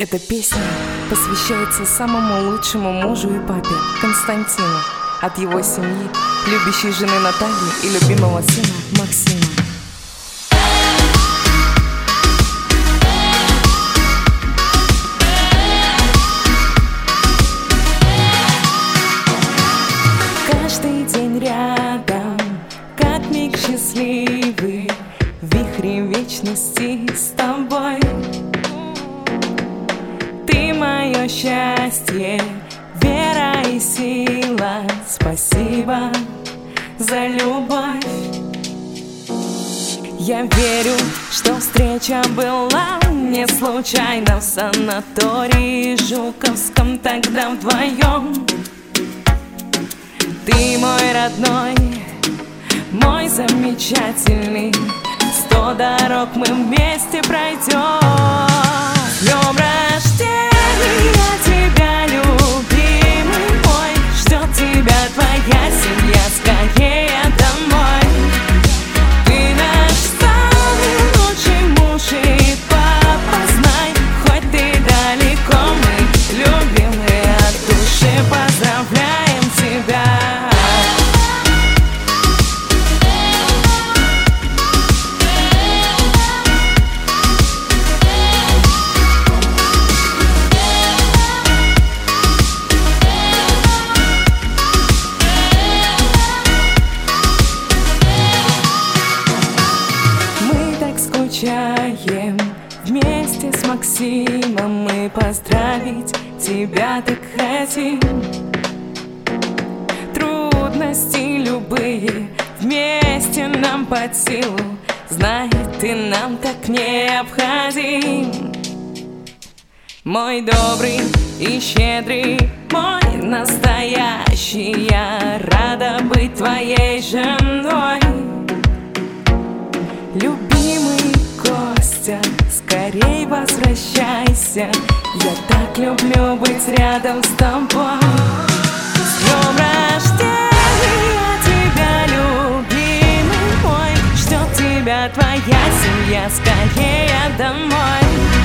Эта песня посвящается самому лучшему мужу и папе Константину от его семьи, любящей жены Натальи и любимого сына Максима. Каждый день рядом, как миг счастливый, в вихре вечности с тобой. Ты мое счастье, вера и сила. Спасибо за любовь. Я верю, что встреча была не случайно в санатории Жуковском тогда вдвоем. Ты мой родной, мой замечательный. 100 дорог мы вместе пройдем. С днем рождения тебя, любимый мой. Ждет тебя твоя семья, скорее домой. Ты наш самый лучший муж и папа, знай. Хоть ты далеко, мы любим и от души поздравляем тебя. Вместе с Максимом мы поздравить тебя так хотим. Трудности любые вместе нам под силу, знай, ты нам так необходим. Мой добрый и щедрый, мой настоящий, я рада быть твоей женой. Любимый Костя, скорей возвращайся, я так люблю быть рядом с тобой. С днем рождения тебя, любимый мой. Ждет тебя твоя семья, скорее домой.